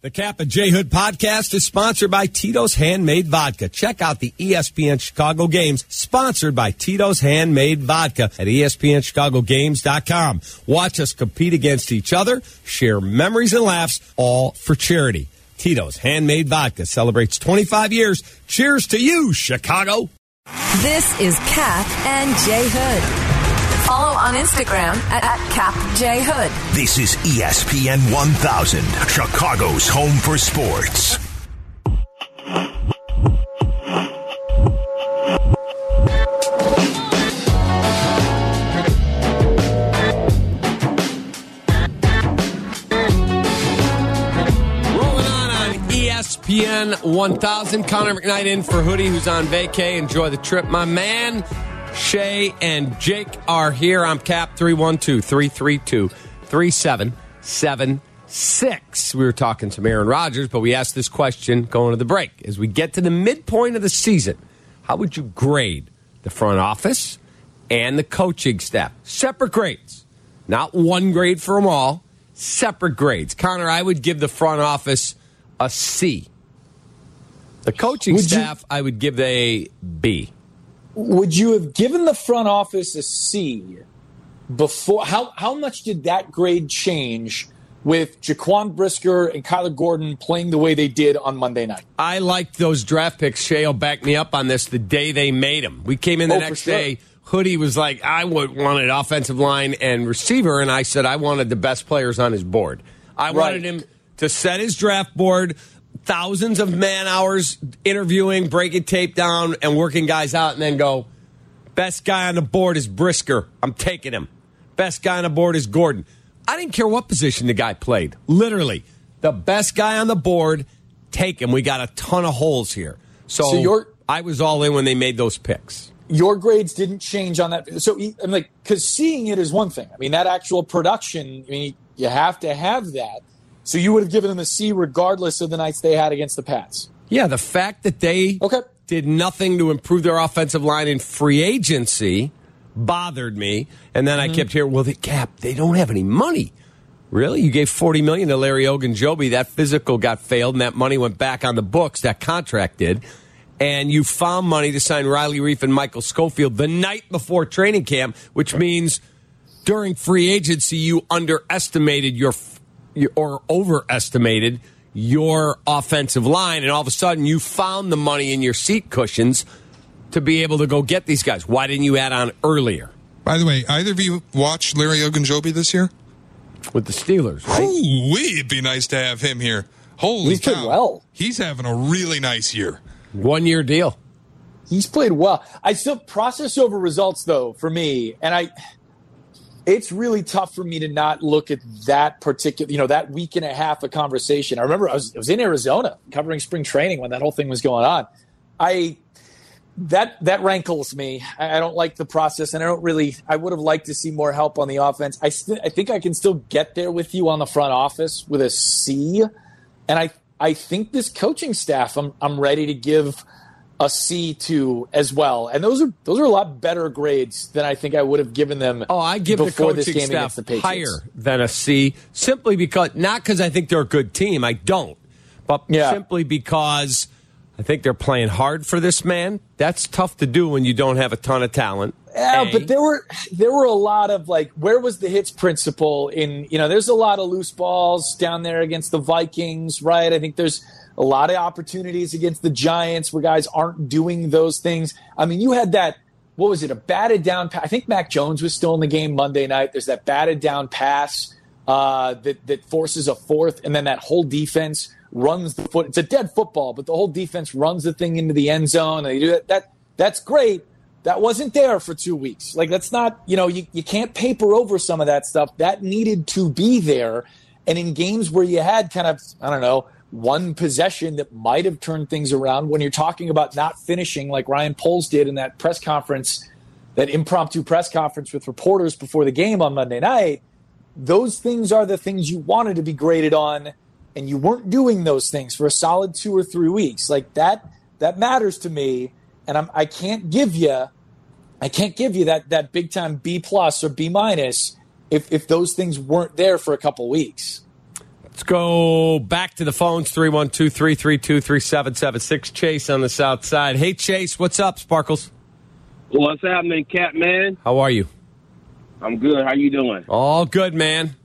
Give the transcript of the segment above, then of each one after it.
The Cap and J Hood podcast is sponsored by Tito's Handmade Vodka. Check out the ESPN Chicago games sponsored by Tito's Handmade Vodka at ESPNChicagoGames.com. Watch us compete against each other, share memories and laughs, all for charity. Tito's Handmade Vodka celebrates 25 years. Cheers to you, Chicago. This is Cap and J Hood. Follow on Instagram at CapJHood. This is ESPN 1000, Chicago's home for sports. Rolling on ESPN 1000. Connor McKnight in for Hoodie, who's on vacay. Enjoy the trip, my man. Shay and Jake are here. I'm Cap, 312-332-3776. We were talking to Aaron Rodgers, but we asked this question going to the break. As we get to the midpoint of the season, how would you grade the front office and the coaching staff? Separate grades. Not one grade for them all. Separate grades. Connor, I would give the front office a C. The coaching staff, I would give a B. Would you have given the front office a C before? How much did that grade change with Jaquan Brisker and Kyler Gordon playing the way they did on Monday night? I liked those draft picks. Shay will back me up on this the day they made them. We came in the next day. Hoodie was like, I wanted offensive line and receiver, and I said I wanted the best players on his board. I wanted him to set his draft board, thousands of man hours interviewing, breaking tape down, and working guys out, and then go, best guy on the board is Brisker. I'm taking him. Best guy on the board is Gordon. I didn't care what position the guy played. Literally, the best guy on the board, take him. We got a ton of holes here. So I was all in when they made those picks. Your grades didn't change on that. So I'm like, because seeing it is one thing. I mean, that actual production, I mean, you have to have that. So you would have given them a C regardless of the nights they had against the Pats. Yeah, the fact that they did nothing to improve their offensive line in free agency bothered me. And then I kept hearing, well, they don't have any money. Really? You gave $40 million to Larry Ogunjobi. That physical got failed, and that money went back on the books. That contract did. And you found money to sign Riley Reif and Michael Schofield the night before training camp, which means during free agency you underestimated or overestimated your offensive line, and all of a sudden you found the money in your seat cushions to be able to go get these guys. Why didn't you add on earlier? By the way, either of you watched Larry Ogunjobi this year? With the Steelers, right? It'd be nice to have him here. Holy cow. Played well. He's having a really nice year. 1 year deal. He's played well. I still process over results, though, for me, and it's really tough for me to not look at that particular, that week and a half of conversation. I remember I was in Arizona covering spring training when that whole thing was going on. That rankles me. I don't like the process, and I would have liked to see more help on the offense. I think I can still get there with you on the front office with a C, and I think this coaching staff I'm ready to give a C to as well. And those are a lot better grades than I think I would have given them. Oh, I give before the coaching this game staff against the Patriots higher than a C, simply because, not because I think they're a good team, I don't, but simply because I think they're playing hard for this man. That's tough to do when you don't have a ton of talent. Yeah, but there were a lot of, where was the hits principle in, there's a lot of loose balls down there against the Vikings, right? I think there's a lot of opportunities against the Giants where guys aren't doing those things. I mean, you had that, what was it, a batted down pass? I think Mac Jones was still in the game Monday night. There's that batted down pass that forces a fourth, and then that whole defense runs the foot. It's a dead football, but the whole defense runs the thing into the end zone. And they do that. That's great. That wasn't there for 2 weeks. That's not, you can't paper over some of that stuff. That needed to be there. And in games where you had kind of, one possession that might have turned things around, when you're talking about not finishing like Ryan Poles did in that press conference, that impromptu press conference with reporters before the game on Monday night, those things are the things you wanted to be graded on, and you weren't doing those things for a solid 2 or 3 weeks. That matters to me, and I can't give you that big time B+ or B- if those things weren't there for a couple weeks. Let's go back to the phones, 312-332-3776. Chase on the south side. Hey, Chase, what's up, Sparkles? What's happening, Cat Man? How are you? I'm good. How you doing? All good, man.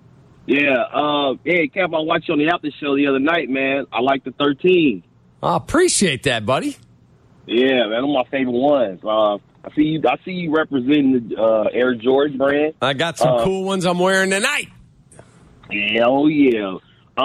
Yeah. Hey, Cap, I watched you on the After Show the other night, man. I like the 13. I appreciate that, buddy. Yeah, man. One of my favorite ones. I see you representing the Air George brand. I got some cool ones I'm wearing tonight. Hell yeah.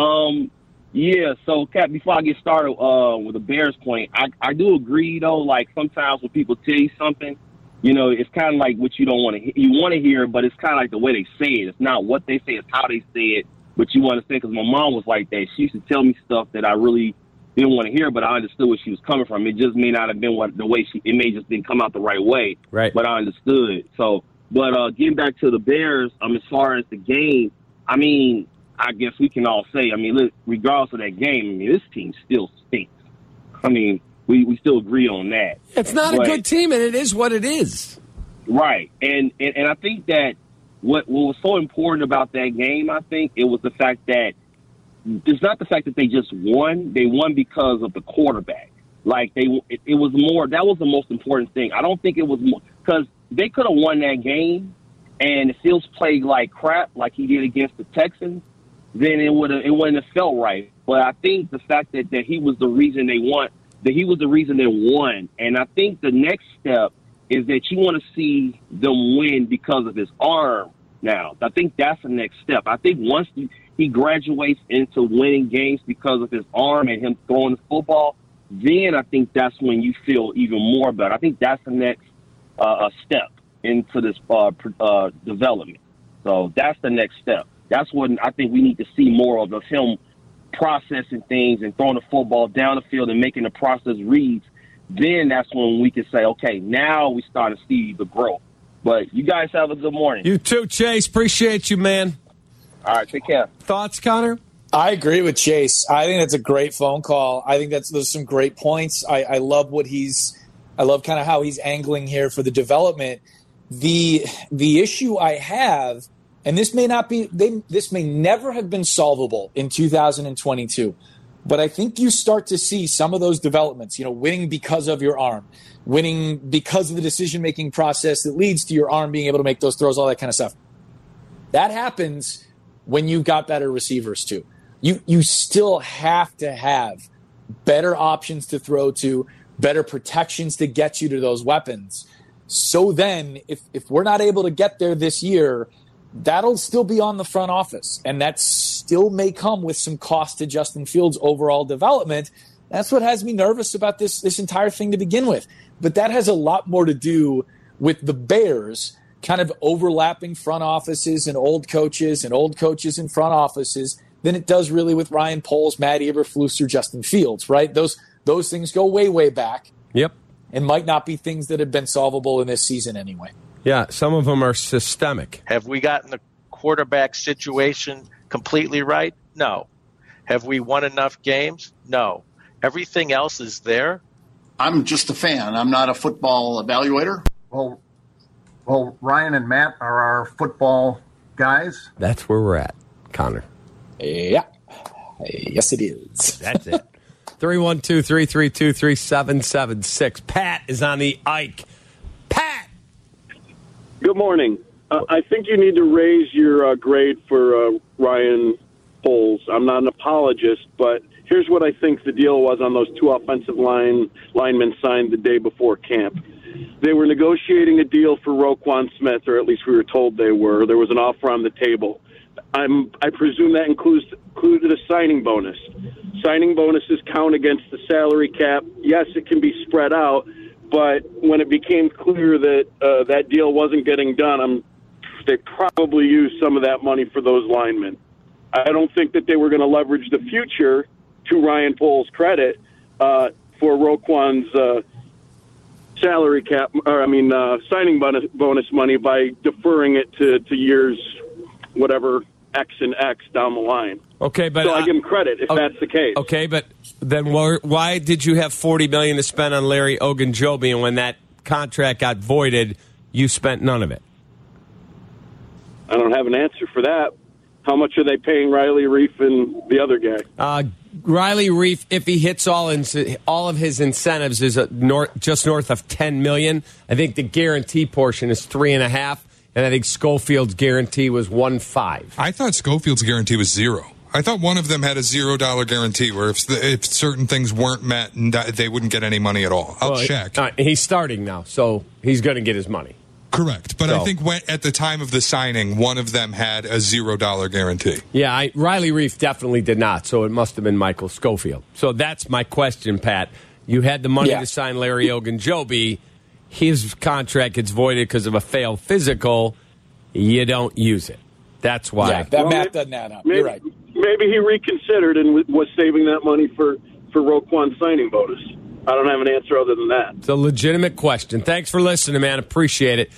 Yeah, so, Cap, before I get started with the Bears point, I do agree, though, like, sometimes when people tell you something, you know, it's kind of like what you don't want to hear. You want to hear, but it's kind of like the way they say it. It's not what they say, it's how they say it, but you want to say, because my mom was like that. She used to tell me stuff that I really didn't want to hear, but I understood where she was coming from. It just may not have been the way it may just didn't come out the right way, right? But I understood. So, but getting back to the Bears, as far as the game, I mean, I guess we can all say, I mean, look, regardless of that game, I mean, this team still stinks. I mean, we still agree on that. It's not a good team, and it is what it is. Right. And I think that what was so important about that game, I think, it was the fact that it's not the fact that they just won. They won because of the quarterback. Like, it was more, that was the most important thing. I don't think it was more, because they could have won that game, and if Fields played like crap, like he did against the Texans, then it wouldn't have felt right. But I think the fact that he was the reason they won, that he was the reason they won. And I think the next step is that you want to see them win because of his arm now. I think that's the next step. I think once he graduates into winning games because of his arm and him throwing the football, then I think that's when you feel even more better. I think that's the next step into this development. So that's the next step. That's what I think we need to see more of him processing things and throwing the football down the field and making the process reads. Then that's when we can say, okay, now we start to see the growth. But you guys have a good morning. You too, Chase. Appreciate you, man. All right, take care. Thoughts, Connor? I agree with Chase. I think that's a great phone call. I think there's some great points. I love I love kind of how he's angling here for the development. The issue I have, and this may never have been solvable in 2022, but I think you start to see some of those developments, winning because of your arm, winning because of the decision-making process that leads to your arm being able to make those throws, all that kind of stuff. That happens when you've got better receivers too. You still have to have better options to throw to, better protections to get you to those weapons. So then if we're not able to get there this year, that'll still be on the front office, and that still may come with some cost to Justin Fields' overall development. That's what has me nervous about this entire thing to begin with. But that has a lot more to do with the Bears kind of overlapping front offices and old coaches in front offices than it does really with Ryan Poles, Matt Eberflus, or Justin Fields, right? Those things go way, way back. Yep. And might not be things that have been solvable in this season anyway. Yeah, some of them are systemic. Have we gotten the quarterback situation completely right? No. Have we won enough games? No. Everything else is there. I'm just a fan. I'm not a football evaluator. Well, Ryan and Matt are our football guys. That's where we're at, Connor. Yeah. Yes, it is. That's it. 312-332-3776. Pat is on the Ike. Pat! Good morning. I think you need to raise your grade for Ryan Poles. I'm not an apologist, but here's what I think the deal was on those two offensive linemen signed the day before camp. They were negotiating a deal for Roquan Smith, or at least we were told they were. There was an offer on the table. I presume that included a signing bonus. Signing bonuses count against the salary cap. Yes, it can be spread out, but when it became clear that that deal wasn't getting done, they probably used some of that money for those linemen. I don't think that they were going to leverage the future, to Ryan Poles' credit, for Roquan's salary cap, signing bonus money by deferring it to years, whatever, X and X down the line. Okay, but so I give him credit if that's the case. Okay, but then why did you have $40 million to spend on Larry Ogunjobi, and when that contract got voided, you spent none of it? I don't have an answer for that. How much are they paying Riley Reif and the other guy? Riley Reif, if he hits all of his incentives, is just north of $10 million. I think the guarantee portion is $3.5, and I think Schofield's guarantee was $1.5. I thought Schofield's guarantee was $0. I thought one of them had a $0 guarantee where if certain things weren't met, they wouldn't get any money at all. I'll check. He's starting now, so he's going to get his money. Correct. But I think at the time of the signing, one of them had a $0 guarantee. Yeah, Riley Reif definitely did not, so it must have been Michael Schofield. So that's my question, Pat. You had the money to sign Larry Ogunjobi. His contract gets voided because of a failed physical. You don't use it. That's why. Yeah, that math doesn't add up. You're right. Maybe he reconsidered and was saving that money for Roquan's signing bonus. I don't have an answer other than that. It's a legitimate question. Thanks for listening, man. Appreciate it.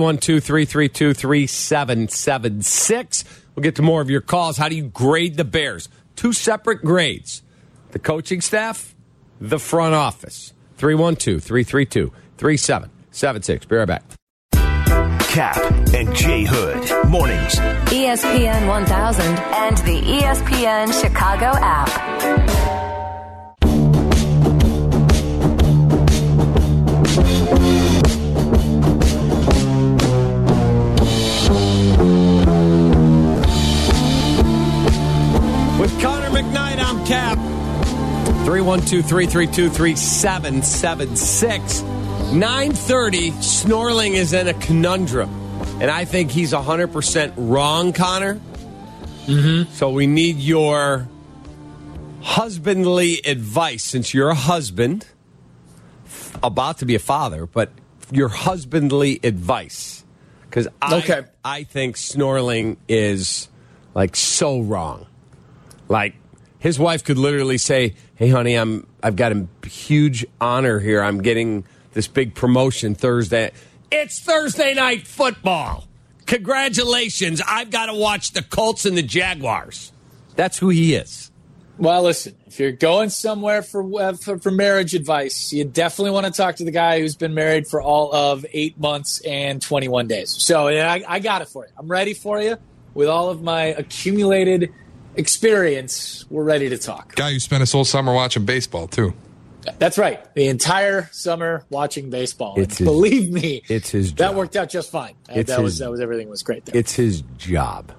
312-332-3776. We'll get to more of your calls. How do you grade the Bears? 2 separate grades. The coaching staff, the front office. 312-332-3776. Be right back. Cap and Jay Hood. Mornings. ESPN 1000 and the ESPN Chicago app. With Connor McKnight, I'm Cap. 312-332-3776. 9:30, Snorling is in a conundrum. And I think he's 100% wrong, Connor. Mm-hmm. So we need your husbandly advice. Since you're a husband, about to be a father, but your husbandly advice. Because I think Snorling is, so wrong. His wife could literally say, hey, honey, I've got a huge honor here. I'm getting this big promotion Thursday. It's Thursday night football. Congratulations. I've got to watch the Colts and the Jaguars. That's who he is. Well, listen, if you're going somewhere for marriage advice, you definitely want to talk to the guy who's been married for all of 8 months and 21 days. So I got it for you. I'm ready for you with all of my accumulated experience. We're ready to talk. Guy who spent his whole summer watching baseball, too. That's right. The entire summer watching baseball. Believe me, it's his job. That worked out just fine. That was everything was great there. It's his job.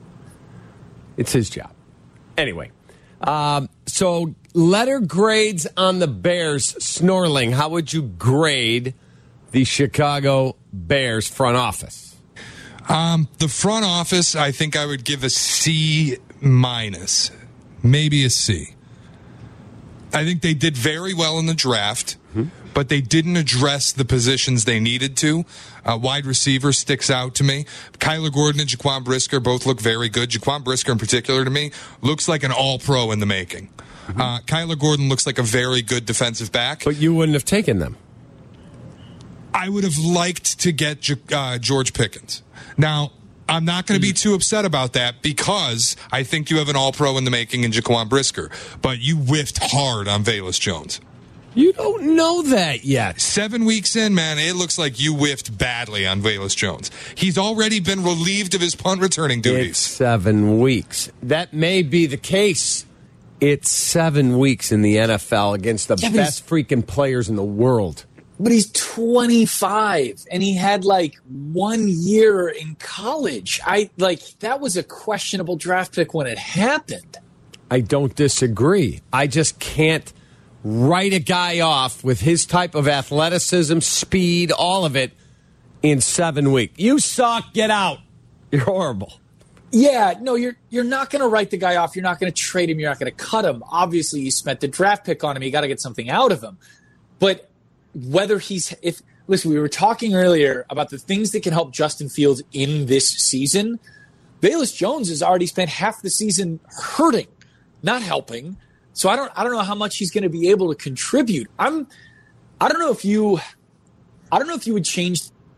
Anyway, so letter grades on the Bears. Snorling, how would you grade the Chicago Bears front office? The front office, I think I would give a C-, maybe a C. I think they did very well in the draft, but they didn't address the positions they needed to. Wide receiver sticks out to me. Kyler Gordon and Jaquan Brisker both look very good. Jaquan Brisker in particular to me looks like an all-pro in the making. Kyler Gordon looks like a very good defensive back. But you wouldn't have taken them. I would have liked to get George Pickens. Now, I'm not going to be too upset about that because I think you have an all-pro in the making in Jaquan Brisker. But you whiffed hard on Velus Jones. You don't know that yet. 7 weeks in, man, it looks like you whiffed badly on Velus Jones. He's already been relieved of his punt returning duties. It's 7 weeks. That may be the case. It's 7 weeks in the NFL against the best freaking players in the world. But he's 25, and he had 1 year in college. That was a questionable draft pick when it happened. I don't disagree. I just can't write a guy off with his type of athleticism, speed, all of it in 7 weeks. You suck. Get out. You're horrible. Yeah, no, you're not going to write the guy off. You're not going to trade him. You're not going to cut him. Obviously, you spent the draft pick on him. You got to get something out of him. But whether listen, we were talking earlier about the things that can help Justin Fields in this season. Velus Jones has already spent half the season hurting, not helping. So I don't know how much he's going to be able to contribute. I don't know if you would change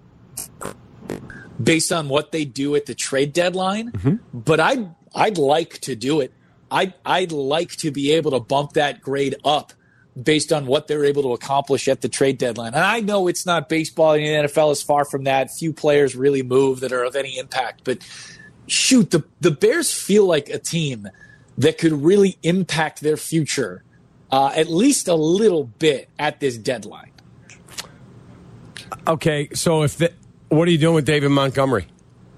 based on what they do at the trade deadline, but I'd like to do it. I'd like to be able to bump that grade up based on what they're able to accomplish at the trade deadline. And I know it's not baseball, and the NFL is far from that. Few players really move that are of any impact. But shoot, the Bears feel like a team that could really impact their future at least a little bit at this deadline. Okay, so what are you doing with David Montgomery?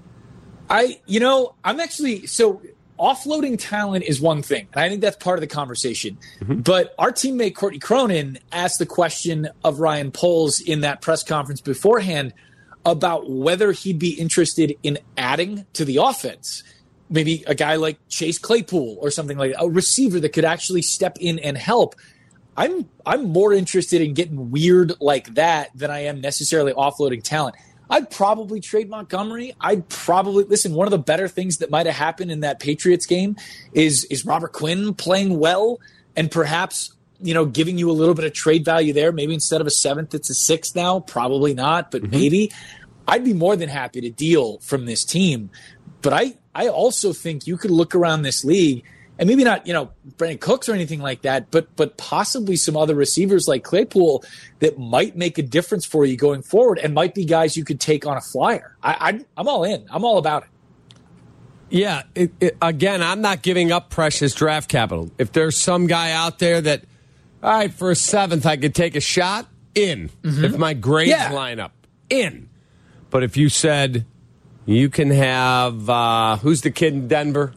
I'm actually offloading talent is one thing, and I think that's part of the conversation. Mm-hmm. But our teammate Courtney Cronin asked the question of Ryan Poles in that press conference beforehand about whether he'd be interested in adding to the offense. Maybe a guy like Chase Claypool or something like that, a receiver that could actually step in and help. I'm more interested in getting weird like that than I am necessarily offloading talent. I'd probably trade Montgomery. Listen, one of the better things that might have happened in that Patriots game is Robert Quinn playing well and perhaps, giving you a little bit of trade value there. Maybe instead of a 7th, it's a 6th now. Probably not, but maybe. I'd be more than happy to deal from this team. But I also think you could look around this league and maybe not, Brandon Cooks or anything like that, but possibly some other receivers like Claypool that might make a difference for you going forward and might be guys you could take on a flyer. I'm all in. I'm all about it. Yeah. Again, I'm not giving up precious draft capital. If there's some guy out there that, all right, for a 7th, I could take a shot, in. Mm-hmm. If my grades line up, in. But if you said you can have, who's the kid in Denver?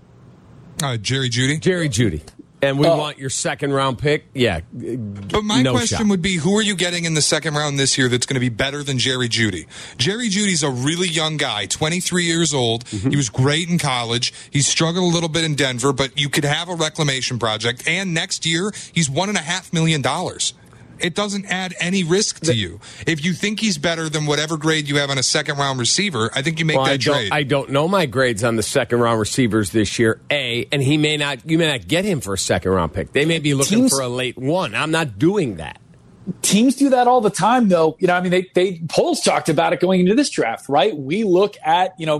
Jerry Jeudy. Jerry Jeudy. And we want your 2nd round pick? Yeah. But my question would be, who are you getting in the 2nd round this year that's going to be better than Jerry Jeudy? Jerry Judy's a really young guy, 23 years old. Mm-hmm. He was great in college. He struggled a little bit in Denver, but you could have a reclamation project. And next year, he's $1.5 million. It doesn't add any risk to you. If you think he's better than whatever grade you have on a 2nd round receiver, I think you make that trade. I don't know my grades on the 2nd round receivers this year, and you may not get him for a 2nd round pick. They may be looking for a late one. I'm not doing that. Teams do that all the time, though. Polls talked about it going into this draft, right? We look at, we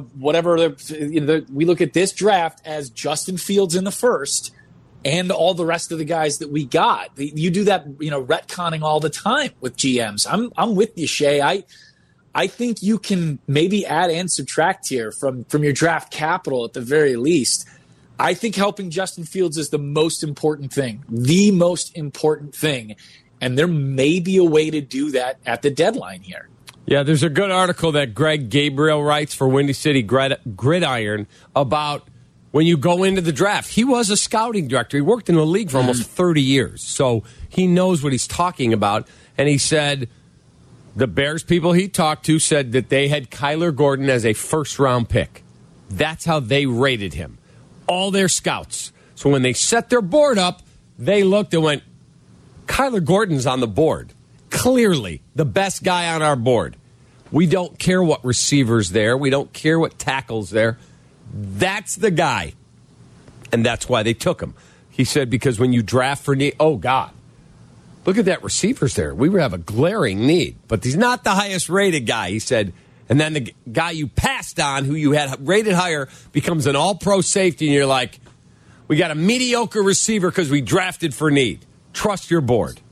look at this draft as Justin Fields in the 1st. And all the rest of the guys that we got. You do that, retconning all the time with GMs. I'm with you, Shay. I think you can maybe add and subtract here from your draft capital at the very least. I think helping Justin Fields is the most important thing. The most important thing. And there may be a way to do that at the deadline here. Yeah, there's a good article that Greg Gabriel writes for Windy City Gridiron about when you go into the draft. He was a scouting director. He worked in the league for almost 30 years. So he knows what he's talking about. And he said the Bears people he talked to said that they had Kyler Gordon as a 1st-round pick. That's how they rated him. All their scouts. So when they set their board up, they looked and went, Kyler Gordon's on the board. Clearly the best guy on our board. We don't care what receiver's there. We don't care what tackle's there. That's the guy. And that's why they took him. He said because when you draft for need, oh, God, look at that receivers there. We would have a glaring need. But he's not the highest rated guy, he said. And then the guy you passed on, who you had rated higher, becomes an all-pro safety. And you're like, we got a mediocre receiver because we drafted for need. Trust your board.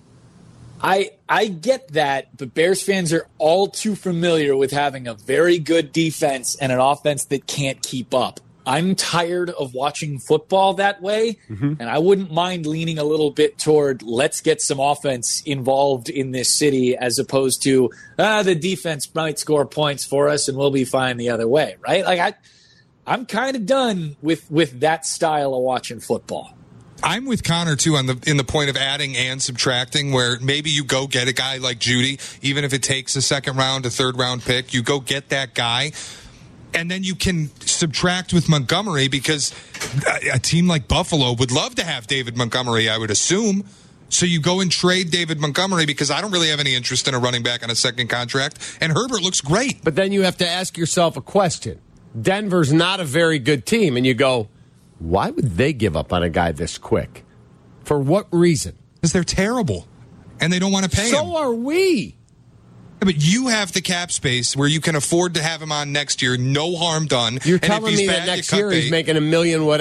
I get that, but Bears fans are all too familiar with having a very good defense and an offense that can't keep up. I'm tired of watching football that way, and I wouldn't mind leaning a little bit toward let's get some offense involved in this city as opposed to the defense might score points for us and we'll be fine the other way, right? Like I'm kind of done with that style of watching football. I'm with Connor, too, in the point of adding and subtracting, where maybe you go get a guy like Jeudy, even if it takes a 2nd round, a 3rd round pick, you go get that guy, and then you can subtract with Montgomery because a team like Buffalo would love to have David Montgomery, I would assume. So you go and trade David Montgomery because I don't really have any interest in a running back on a 2nd contract, and Herbert looks great. But then you have to ask yourself a question. Denver's not a very good team, and you go, why would they give up on a guy this quick? For what reason? Because they're terrible, and they don't want to pay him. So are we. Yeah, but you have the cap space where you can afford to have him on next year, no harm done. You're telling me that next year he's making $1 million whatever.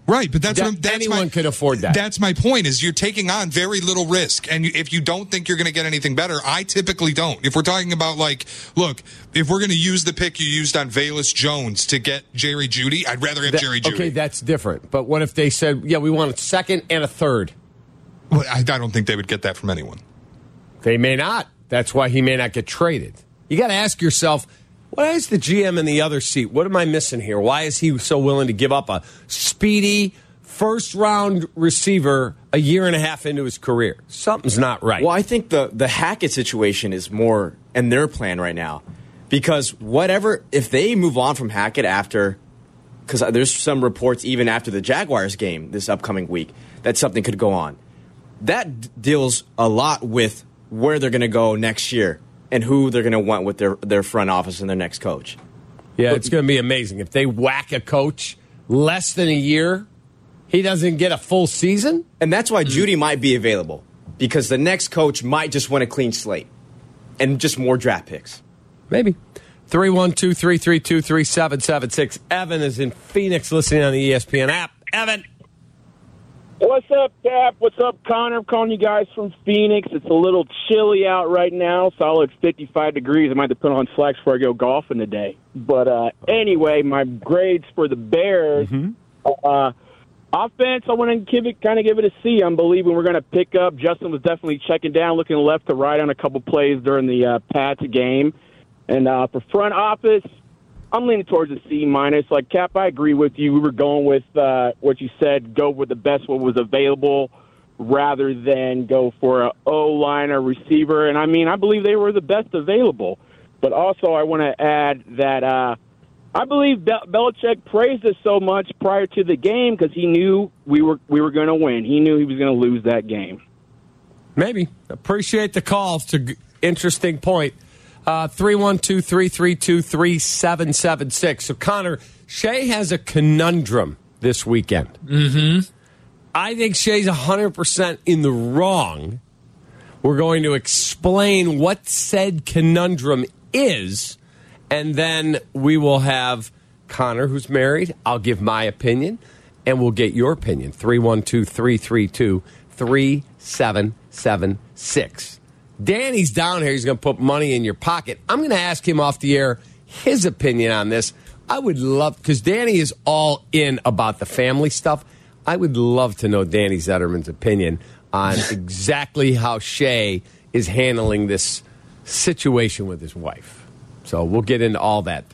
Right, but that's anyone could afford that. That's my point, is you're taking on very little risk. And if you don't think you're going to get anything better, I typically don't. If we're talking about, like, look, if we're going to use the pick you used on Velus Jones to get Jerry Jeudy, I'd rather have Jerry Jeudy. Okay, that's different. But what if they said, yeah, we want a second and a third? Well, I don't think they would get that from anyone. They may not. That's why he may not get traded. You got to ask yourself, why is the GM in the other seat? What am I missing here? Why is he so willing to give up a speedy first-round receiver a year and a half into his career? Something's not right. Well, I think the Hackett situation is more in their plan right now. Because if they move on from Hackett after, because there's some reports even after the Jaguars game this upcoming week that something could go on. That deals a lot with where they're going to go next year and who they're going to want with their front office and their next coach. Yeah, it's going to be amazing. If they whack a coach less than a year, he doesn't get a full season? And that's why Jeudy might be available, because the next coach might just want a clean slate and just more draft picks. Maybe. 312-332-3776. Evan is in Phoenix listening on the ESPN app. Evan. What's up, Cap? What's up, Connor? I'm calling you guys from Phoenix. It's a little chilly out right now, solid 55 degrees. I might have to put on slacks before I go golfing today. But anyway, my grades for the Bears, offense, I want to give it a C. I'm believing we're going to pick up. Justin was definitely checking down, looking left to right on a couple plays during the Pats game. And for front office, I'm leaning towards a C-. Like, Cap, I agree with you. We were going with what you said, go with the best what was available rather than go for an O-line or receiver. And, I believe they were the best available. But also I want to add that I believe Belichick praised us so much prior to the game because he knew we were going to win. He knew he was going to lose that game. Maybe. Appreciate the call. It's an interesting point. 312-332-3776. So, Connor, Shea has a conundrum this weekend. Mm-hmm. I think Shea's 100% in the wrong. We're going to explain what said conundrum is, and then we will have Connor, who's married. I'll give my opinion, and we'll get your opinion. 312-332-3776. Danny's down here. He's going to put money in your pocket. I'm going to ask him off the air his opinion on this. I would love, because Danny is all in about the family stuff. I would love to know Danny Zetterman's opinion on exactly how Shea is handling this situation with his wife. So we'll get into all that.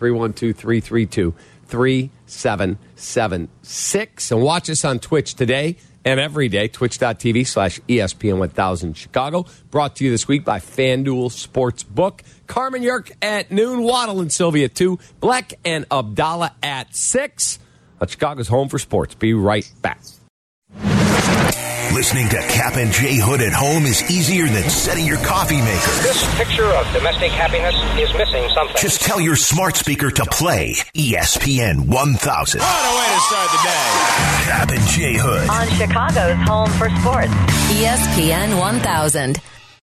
312-332-3776. And watch us on Twitch today and every day, twitch.tv/ESPN1000 Chicago. Brought to you this week by FanDuel Sportsbook. Carmen Yerk at noon, Waddle and Sylvia at 2, Black and Abdallah at 6. Chicago's home for sports. Be right back. Listening to Cap and J Hood at home is easier than setting your coffee maker. This picture of domestic happiness is missing something. Just tell your smart speaker to play ESPN 1000. What a way to start the day. Cap and J Hood. On Chicago's home for sports. ESPN 1000.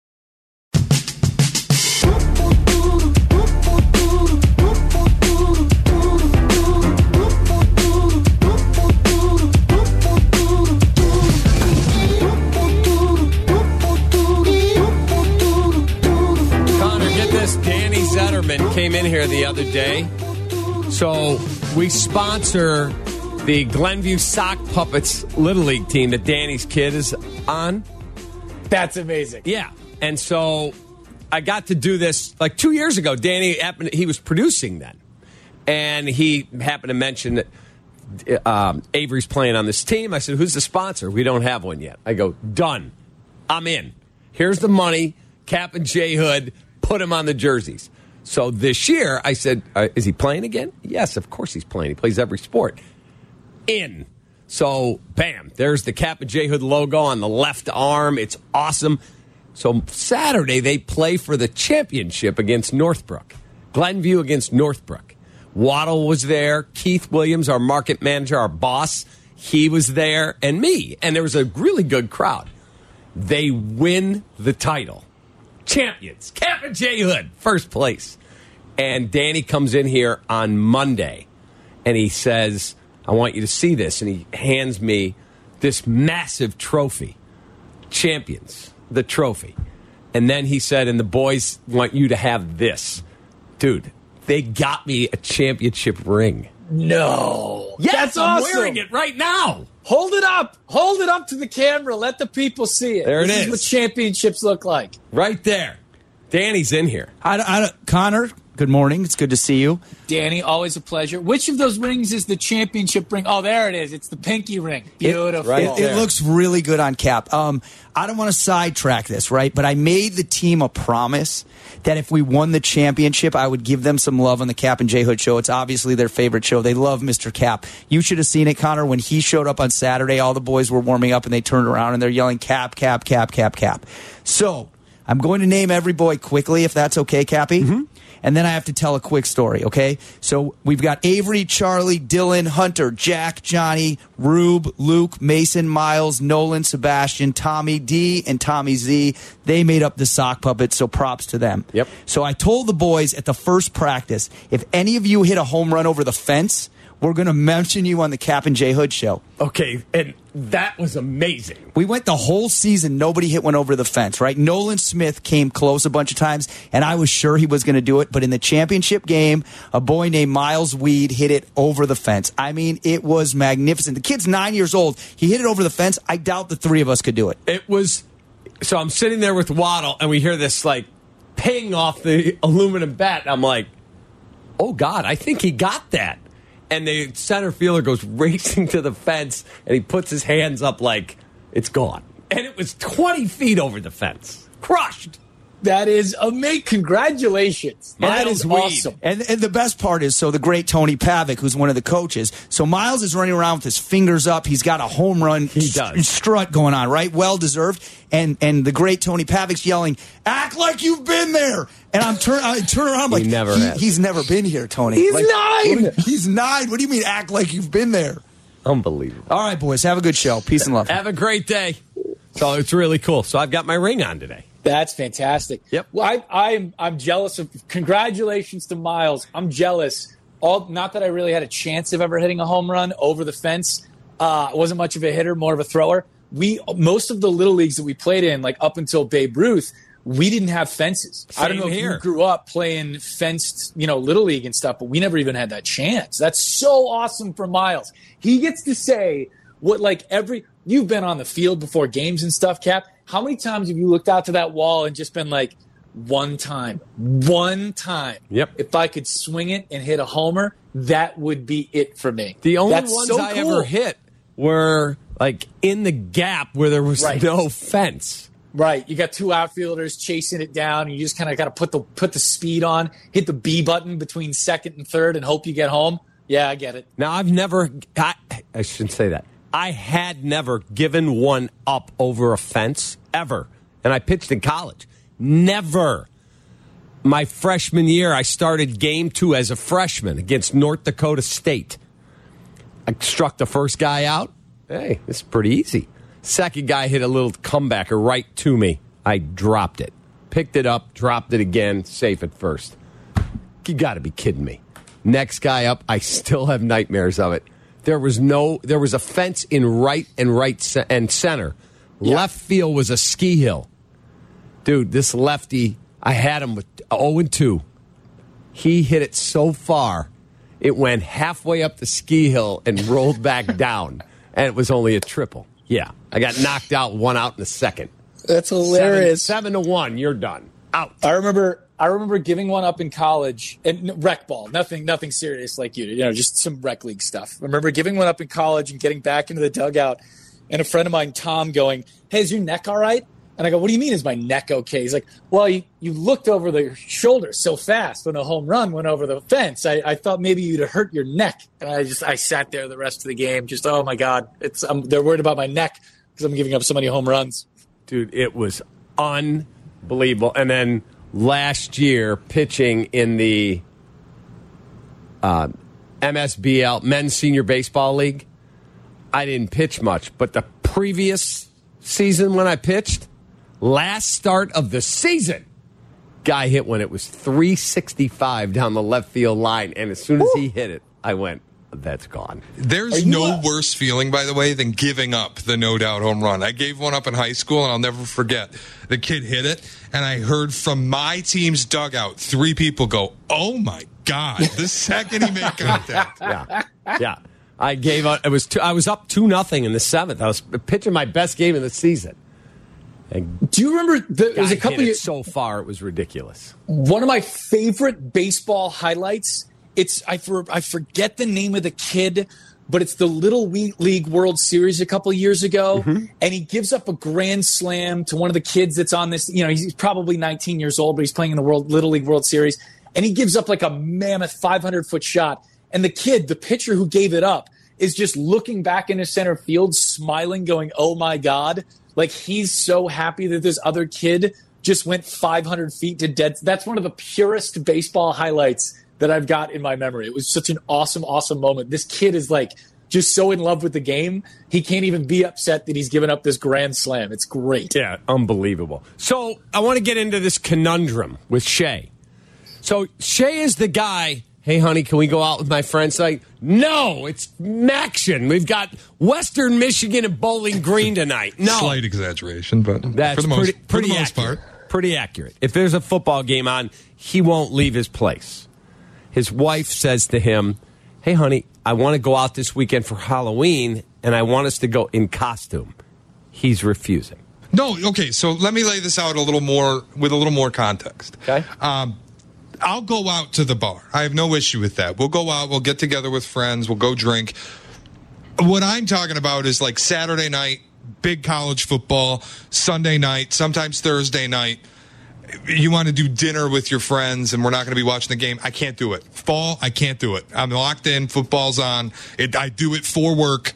Danny Zetterman came in here the other day. So we sponsor the Glenview Sock Puppets Little League team that Danny's kid is on. That's amazing. Yeah. And so I got to do this like 2 years ago. Danny, he was producing then. And he happened to mention that Avery's playing on this team. I said, who's the sponsor? We don't have one yet. I go, done. I'm in. Here's the money. Cap and J Hood. Put him on the jerseys. So this year, I said, is he playing again? Yes, of course he's playing. He plays every sport. In. So, bam, there's the Cap and J Hood logo on the left arm. It's awesome. So Saturday, they play for the championship against Northbrook. Glenview against Northbrook. Waddle was there. Keith Williams, our market manager, our boss, he was there. And me. And there was a really good crowd. They win the title. Champions, Cap and J Hood, first place. And Danny comes in here on Monday, and he says, I want you to see this. And he hands me this massive trophy. Champions, the trophy. And then he said, and the boys want you to have this. Dude, they got me a championship ring. No. Yes, That's I'm awesome. wearing it right now. Hold it up. Hold it up to the camera. Let the people see it. There it This is. is what championships look like. Right there. Danny's in here. Connor, good morning. It's good to see you. Danny, always a pleasure. Which of those rings is the championship ring? Oh, there it is. It's the pinky ring. Beautiful. It looks really good on Cap. I don't want to sidetrack this, right? But I made the team a promise that if we won the championship, I would give them some love on the Cap and J Hood show. It's obviously their favorite show. They love Mr. Cap. You should have seen it, Connor. When he showed up on Saturday, all the boys were warming up and they turned around and they're yelling Cap, Cap, Cap, Cap, Cap. So I'm going to name every boy quickly, if that's okay, Cappy. Mm-hmm. And then I have to tell a quick story, okay? So we've got Avery, Charlie, Dylan, Hunter, Jack, Johnny, Rube, Luke, Mason, Miles, Nolan, Sebastian, Tommy D, and Tommy Z. They made up the sock puppet, so props to them. Yep. So I told the boys at the first practice, if any of you hit a home run over the fence, we're going to mention you on the Cap and J Hood show. Okay, and that was amazing. We went the whole season, nobody hit one over the fence, right? Nolan Smith came close a bunch of times, and I was sure he was going to do it. But in the championship game, a boy named Miles Weed hit it over the fence. I mean, it was magnificent. The kid's 9 years old. He hit it over the fence. I doubt the three of us could do it. It was, so I'm sitting there with Waddle, and we hear this, like, ping off the aluminum bat. And I'm like, oh, God, I think he got that. And the center fielder goes racing to the fence, and he puts his hands up like it's gone. And it was 20 feet over the fence. Crushed. That is amazing. Congratulations. That is awesome. And the best part is, so the great Tony Pavic, who's one of the coaches, so Miles is running around with his fingers up. He's got a home run strut going on, right? Well-deserved. And the great Tony Pavic's yelling, act like you've been there. And I turn around, I'm like, he's never been here, Tony. He's like, 9. He's 9. What do you mean, act like you've been there? Unbelievable. All right, boys, have a good show. Peace and love. Have a great day. So it's really cool. So I've got my ring on today. That's fantastic. Yep. Well, I'm jealous of. Congratulations to Miles. I'm jealous. Not that I really had a chance of ever hitting a home run over the fence. I wasn't much of a hitter, more of a thrower. Most of the little leagues that we played in, like up until Babe Ruth, we didn't have fences. I don't know if you grew up playing fenced, little league and stuff, but we never even had that chance. That's so awesome for Miles. He gets to say what, you've been on the field before games and stuff, Cap. How many times have you looked out to that wall and just been like, one time? Yep. If I could swing it and hit a homer, that would be it for me. The only ones I ever hit were like in the gap where there was no fence. Right. You got two outfielders chasing it down. And you just kind of got to put the speed on, hit the B button between second and third and hope you get home. Yeah, I get it. Now, I shouldn't say that. I had never given one up over a fence, ever. And I pitched in college. Never. My freshman year, I started game 2 as a freshman against North Dakota State. I struck the first guy out. Hey, this is pretty easy. Second guy hit a little comebacker right to me. I dropped it. Picked it up, dropped it again, safe at first. You got to be kidding me. Next guy up, I still have nightmares of it. There was a fence in right and center. Yeah. Left field was a ski hill. Dude, this lefty, I had him with 0-2. He hit it so far, it went halfway up the ski hill and rolled back down. And it was only a triple. Yeah, I got knocked out, 1 out in the second. That's hilarious. 7-1, you're done. Out. I remember giving one up in college, and rec ball, nothing serious like you did, just some rec league stuff. I remember giving one up in college and getting back into the dugout, and a friend of mine, Tom, going, "Hey, is your neck all right?" And I go, "What do you mean, is my neck okay?" He's like, "Well, you looked over the shoulder so fast when a home run went over the fence. I thought maybe you'd have hurt your neck." And I sat there the rest of the game, just, oh my God, they're worried about my neck because I'm giving up so many home runs. Dude, it was unbelievable. And then last year, pitching in the MSBL, Men's Senior Baseball League, I didn't pitch much. But the previous season when I pitched, last start of the season, guy hit when it was 365 down the left field line. And as soon as he hit it, I went, that's gone. There's no worse feeling, by the way, than giving up the no doubt home run. I gave one up in high school, and I'll never forget. The kid hit it, and I heard from my team's dugout 3 people go, "Oh my God!" The second he made contact. Yeah. I gave up. I was up 2-0 in the 7th. I was pitching my best game of the season. And do you remember? There was a couple years so far. It was ridiculous. One of my favorite baseball highlights. I forget the name of the kid, but it's the Little League World Series a couple of years ago, and he gives up a grand slam to one of the kids that's on this. You know, he's probably 19 years old, but he's playing in the Little League World Series, and he gives up like a mammoth 500-foot shot. And the kid, the pitcher who gave it up, is just looking back into center field, smiling, going, "Oh my God." Like, he's so happy that this other kid just went 500 feet to dead. That's one of the purest baseball highlights that I've got in my memory. It was such an awesome, awesome moment. This kid is like just so in love with the game, he can't even be upset that he's given up this grand slam. It's great. Yeah, unbelievable. So I want to get into this conundrum with Shay. So Shay is the guy, "Hey, honey, can we go out with my friends?" Like, no, it's Maction. We've got Western Michigan and Bowling Green tonight. No. Slight exaggeration, but that's for the most part. Pretty accurate. If there's a football game on, he won't leave his place. His wife says to him, "Hey, honey, I want to go out this weekend for Halloween, and I want us to go in costume." He's refusing. No, okay, so let me lay this out with a little more context. Okay. I'll go out to the bar. I have no issue with that. We'll go out. We'll get together with friends. We'll go drink. What I'm talking about is like Saturday night, big college football, Sunday night, sometimes Thursday night. You want to do dinner with your friends and we're not going to be watching the game. I can't do it. Fall, I can't do it. I'm locked in. Football's on. I do it for work.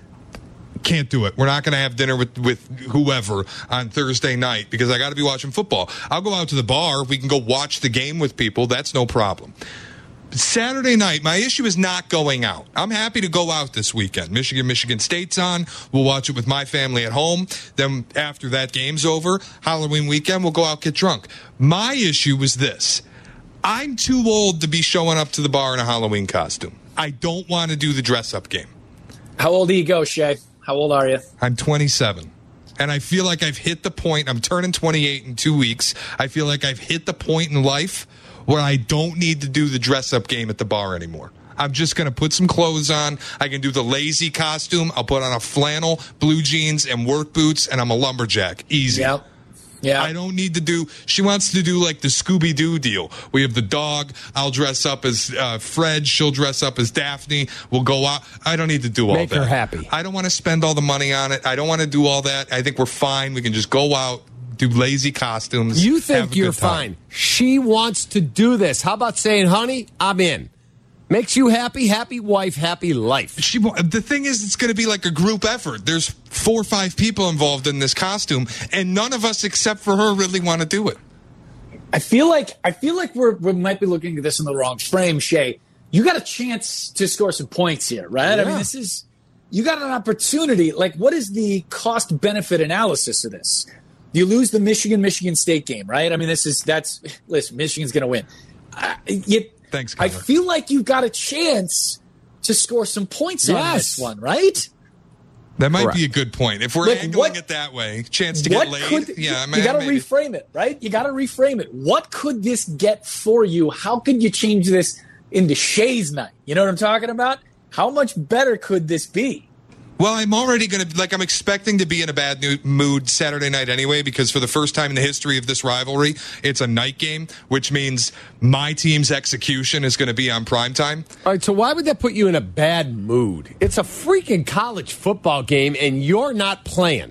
Can't do it. We're not going to have dinner with whoever on Thursday night because I got to be watching football. I'll go out to the bar. We can go watch the game with people. That's no problem. Saturday night, my issue is not going out. I'm happy to go out this weekend. Michigan State's on. We'll watch it with my family at home. Then after that game's over, Halloween weekend, we'll go out, get drunk. My issue was this. I'm too old to be showing up to the bar in a Halloween costume. I don't want to do the dress-up game. How old do you go, Shay? How old are you? I'm 27. And I feel like I've hit the point. I'm turning 28 in 2 weeks. I feel like I've hit the point in life where I don't need to do the dress-up game at the bar anymore. I'm just going to put some clothes on. I can do the lazy costume. I'll put on a flannel, blue jeans, and work boots, and I'm a lumberjack. Easy. Yep. Yeah. I don't need to do. She wants to do like the Scooby-Doo deal. We have the dog. I'll dress up as Fred. She'll dress up as Daphne. We'll go out. I don't need to do all that. Make her happy. I don't want to spend all the money on it. I don't want to do all that. I think we're fine. We can just go out, do lazy costumes. You think you're fine. She wants to do this. How about saying, "Honey, I'm in." Makes you happy, happy wife, happy life. The thing is, it's going to be like a group effort. There's 4 or 5 people involved in this costume, and none of us except for her really want to do it. I feel like we might be looking at this in the wrong frame, Shay. You got a chance to score some points here, right? Yeah. I mean, you got an opportunity. Like, what is the cost benefit analysis of this? You lose the Michigan State game, right? I mean, listen, Michigan's going to win. Thanks, Connor. I feel like you've got a chance to score some points on this one, right? That might be a good point. If we're angling it that way, chance to get laid. You got to reframe it, right? You got to reframe it. What could this get for you? How could you change this into Shay's night? You know what I'm talking about? How much better could this be? Well, I'm already going to, I'm expecting to be in a bad mood Saturday night anyway, because for the first time in the history of this rivalry, it's a night game, which means my team's execution is going to be on primetime. All right, so why would that put you in a bad mood? It's a freaking college football game, and you're not playing.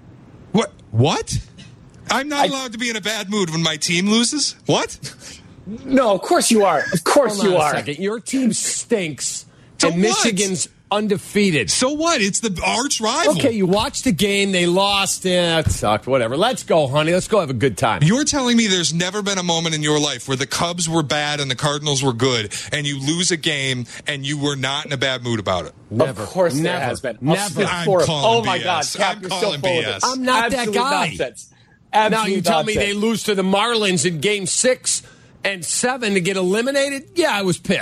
What? I'm not allowed to be in a bad mood when my team loses? What? No, of course you are. Of course you are. Hold on a second. Your team stinks, and Michigan's undefeated. So what? It's the arch rival. Okay, you watched the game. They lost. It sucked. Whatever. Let's go, honey. Let's go have a good time. You're telling me there's never been a moment in your life where the Cubs were bad and the Cardinals were good, and you lose a game and you were not in a bad mood about it? Never. Of course never. There has been. Never. Oh, my God. Cap, you're so full of it. I'm not Absolute that guy. Nonsense. Now you tell me they lose to the Marlins in Game 6 and 7 to get eliminated? Yeah, I was pissed.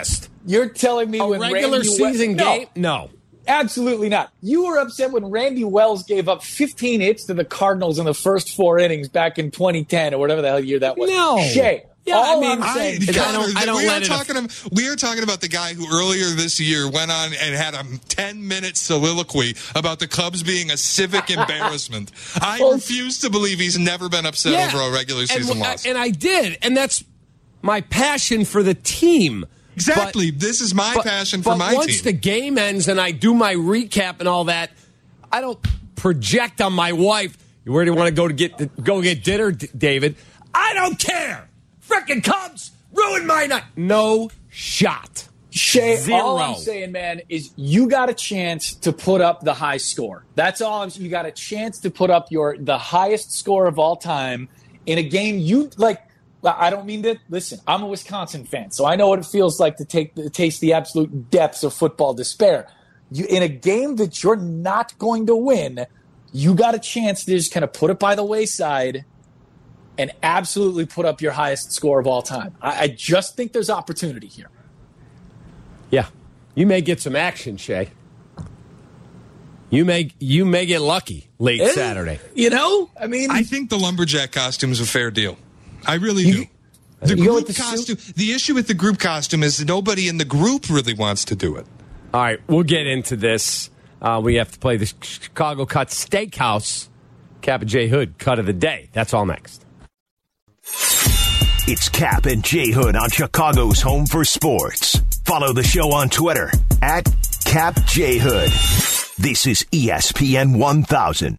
You're telling me a when regular Randy season game? No. Absolutely not. You were upset when Randy Wells gave up 15 hits to the Cardinals in the first 4 innings back in 2010 or whatever the hell year that was. No. Shea. Yeah, all I mean, I'm saying we are talking about the guy who earlier this year went on and had a 10-minute soliloquy about the Cubs being a civic embarrassment. I refuse to believe he's never been upset over a regular season loss. And I did, and that's my passion for the team. Exactly. This is my passion for my team. But once the game ends and I do my recap and all that, I don't project on my wife. Where do you want to go get dinner, David? I don't care. Frickin' Cubs ruined my night. No shot. Shea, Zero. all I'm saying, man, is you got a chance to put up the high score. That's all. You got a chance to put up the highest score of all time in a game you like. I don't mean to listen. I'm a Wisconsin fan, so I know what it feels like to taste the absolute depths of football despair. In a game that you're not going to win, you got a chance to just kind of put it by the wayside and absolutely put up your highest score of all time. I just think there's opportunity here. Yeah, you may get some action, Shea. You may get lucky late Saturday. You know, I mean, I think the lumberjack costume is a fair deal. I really do. The group costume. The issue with the group costume is nobody in the group really wants to do it. All right, we'll get into this. We have to play the Chicago Cut Steakhouse. Cap and J Hood cut of the day. That's all next. It's Cap and J Hood on Chicago's Home for Sports. Follow the show on Twitter at Cap J Hood. This is ESPN 1000.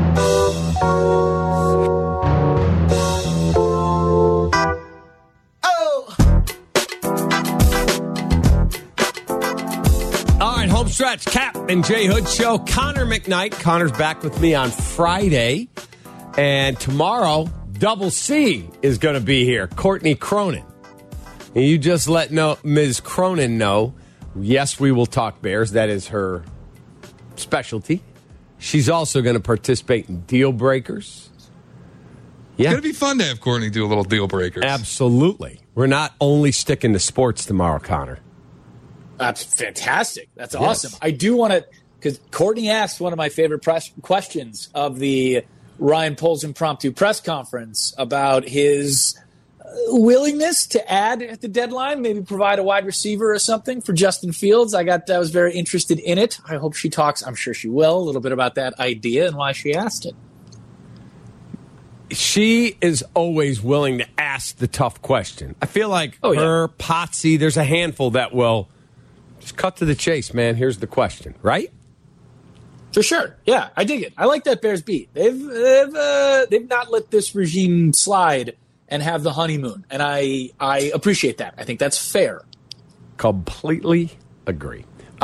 Home stretch, Cap and J Hood show. Connor McKnight. Connor's back with me on Friday. And tomorrow, Double C is going to be here. Courtney Cronin. And you just let Ms. Cronin know, yes, we will talk Bears. That is her specialty. She's also going to participate in Deal Breakers. Yeah. It's going to be fun to have Courtney do a little Deal Breakers. Absolutely. We're not only sticking to sports tomorrow, Connor. That's fantastic. That's awesome. Yes. I do want to, because Courtney asked one of my favorite questions of the Ryan Poles impromptu press conference about his willingness to add at the deadline, maybe provide a wide receiver or something for Justin Fields. I was very interested in it. I hope she talks, I'm sure she will, a little bit about that idea and why she asked it. She is always willing to ask the tough question. I feel like her, Potsy, there's a handful that will just cut to the chase, man. Here's the question, right? For sure. Yeah, I dig it. I like that Bears beat. They've not let this regime slide and have the honeymoon, and I appreciate that. I think that's fair. Completely agree.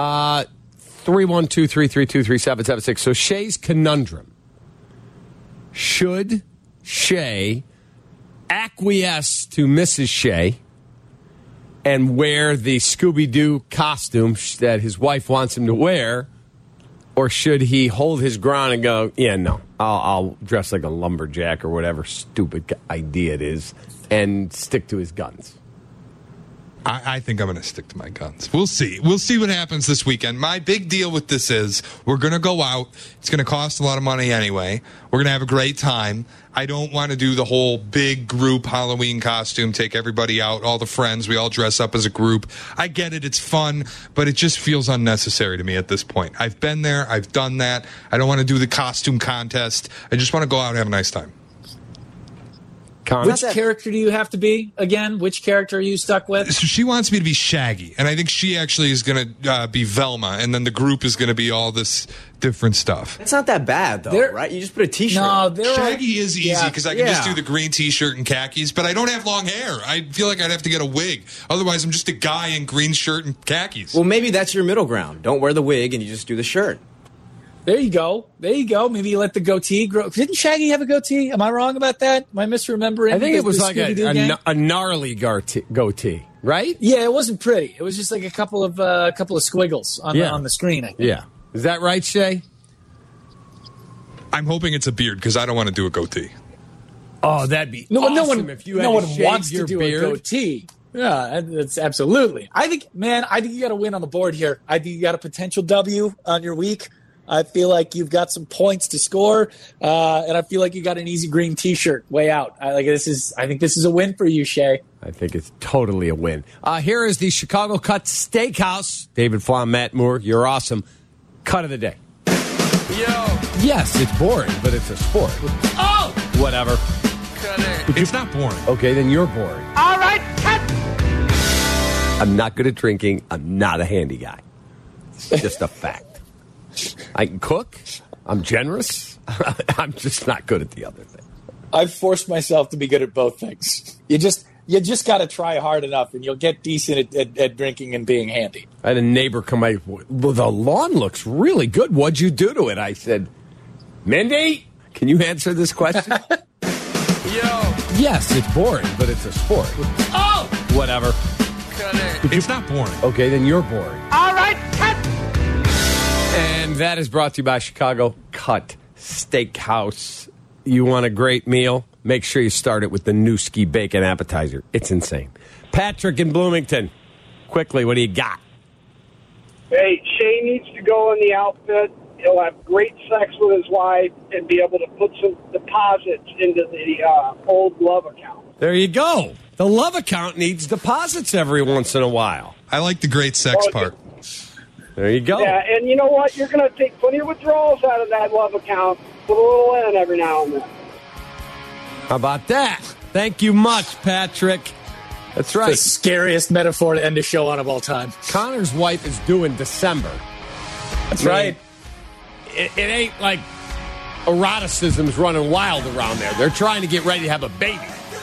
312-332-3776. So Shea's conundrum. Should Shea acquiesce to Mrs. Shea and wear the Scooby-Doo costume that his wife wants him to wear, or should he hold his ground and go, yeah, no, I'll dress like a lumberjack or whatever stupid idea it is and stick to his guns? I think I'm going to stick to my guns. We'll see. We'll see what happens this weekend. My big deal with this is we're going to go out. It's going to cost a lot of money anyway. We're going to have a great time. I don't want to do the whole big group Halloween costume, take everybody out, all the friends. We all dress up as a group. I get it. It's fun, but it just feels unnecessary to me at this point. I've been there. I've done that. I don't want to do the costume contest. I just want to go out and have a nice time. Which character do you have to be again? Which character are you stuck with? So she wants me to be Shaggy, and I think she actually is going to be Velma, and then the group is going to be all this different stuff. It's not that bad, though, right? You just put a T-shirt. No, Shaggy is easy because I can just do the green T-shirt and khakis, but I don't have long hair. I feel like I'd have to get a wig. Otherwise, I'm just a guy in green shirt and khakis. Well, maybe that's your middle ground. Don't wear the wig, and you just do the shirt. There you go. Maybe you let the goatee grow. Didn't Shaggy have a goatee? Am I wrong about that? Am I misremembering? I think it was like a gnarly goatee, right? Yeah, it wasn't pretty. It was just like a couple of squiggles on the screen, I think. Yeah. Is that right, Shea? I'm hoping it's a beard because I don't want to do a goatee. Oh, that'd be awesome if you had to shave wants your to do beard. a goatee. Yeah, that's absolutely. I think you got to win on the board here. I think you got a potential W on your week. I feel like you've got some points to score, and I feel like you got an easy green T-shirt way out. I think this is a win for you, Shay. I think it's totally a win. Here is the Chicago Cut Steakhouse. David Flom, Matt Moore, you're awesome. Cut of the day. Yo. Yes, it's boring, but it's a sport. Oh! Whatever. Cut it. It's not boring. Okay, then you're boring. All right, cut. I'm not good at drinking. I'm not a handy guy. It's just a fact. I can cook. I'm generous. I'm just not good at the other thing. I've forced myself to be good at both things. You just got to try hard enough, and you'll get decent at drinking and being handy. I had a neighbor come by. Well, the lawn looks really good. What'd you do to it? I said, Mindy, can you answer this question? Yo. Yes, it's boring, but it's a sport. Oh! Whatever. Cut it. It's not boring. Okay, then you're boring. All right, cut. And that is brought to you by Chicago Cut Steakhouse. You want a great meal? Make sure you start it with the Newski Bacon Appetizer. It's insane. Patrick in Bloomington. Quickly, what do you got? Hey, Shay needs to go in the outfit. He'll have great sex with his wife and be able to put some deposits into the old love account. There you go. The love account needs deposits every once in a while. I like the great sex part. There you go. Yeah, and you know what? You're going to take plenty of withdrawals out of that love account. Put a little in every now and then. How about that? Thank you much, Patrick. That's right. The scariest metaphor to end a show on of all time. Connor's wife is due in December. That's right. It ain't like eroticism's running wild around there. They're trying to get ready to have a baby.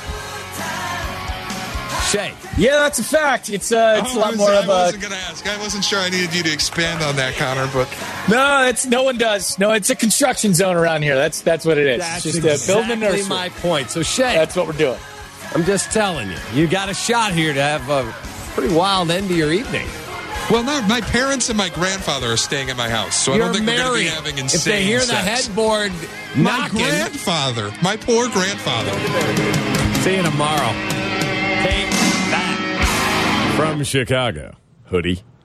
Shay. Yeah, that's a fact. It's a lot more of a... I wasn't going to ask. I wasn't sure I needed you to expand on that, Connor, but... No one does. No, it's a construction zone around here. That's what it is. That's it's just exactly building a nursery. My point. So, Shay... That's what we're doing. I'm just telling you. You got a shot here to have a pretty wild end to your evening. Well, no, my parents and my grandfather are staying at my house, so You're I don't think married. we're going to be having insane If they hear sex. the headboard knocking... My poor grandfather. See you tomorrow. Take that from Chicago. Hoodie.